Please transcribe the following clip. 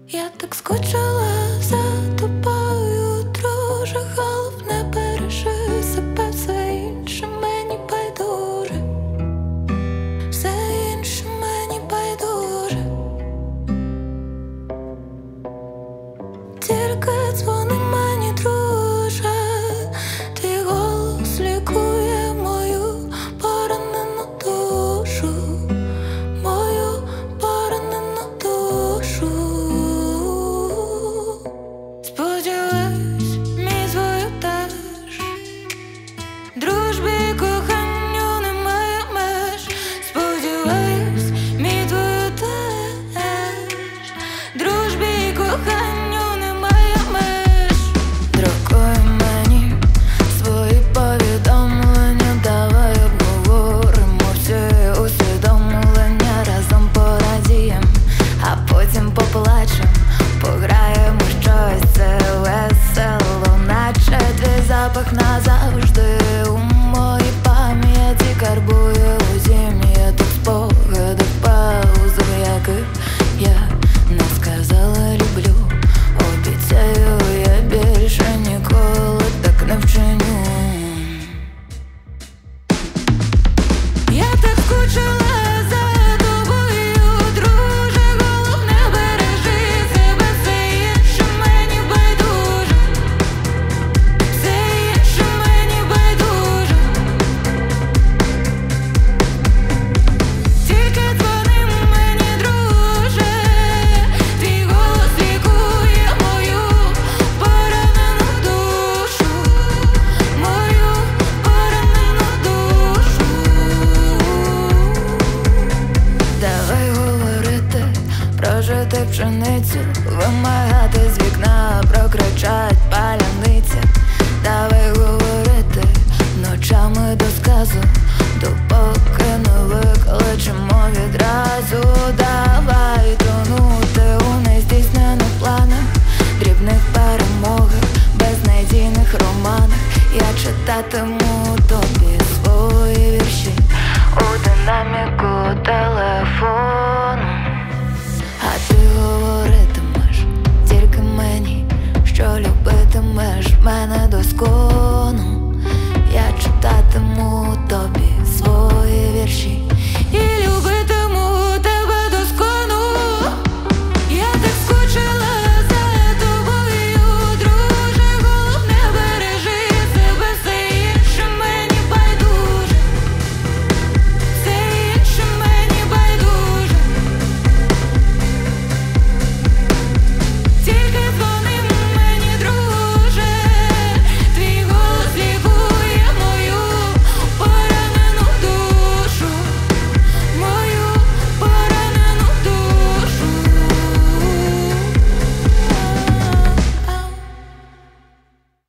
Я так скучила за тобою, друже, головне бережи себе, все інше мені байдуже, все інше мені байдуже. Тільки дзвони мені, друже, твій голос лікує мою поранену душу, мою поранену душу. Сподіваюсь, мій твою теж, дружбі і коханню немає меж. Сподіваюсь, мій твою теж, дружбі і коханню немає меж. Друкуй мені свої повідомлення, давай обговоримо всі усвідомлення, разом порадієм, а потім поплачем, пограємо щось це весело, наче твій запах назавжди у моїй пам'яті карбує у зім'я тих спогадів, пауз, в яких я не сказала люблю. Обіцяю, я більше ніколи так не вчиню. Я так скучила за тобою, друже, головне бережи себе, все інше мені байдуже, все інше мені байдуже. Тільки дзвони мені, друже, твій голос лікує мою поранену душу, мою поранену душу. Давай говорити, прожити пшеницю, вимагати з вікна, прокричать паляниця. Давай говорити ночами до сказу, допоки не викличемо відразу. Давай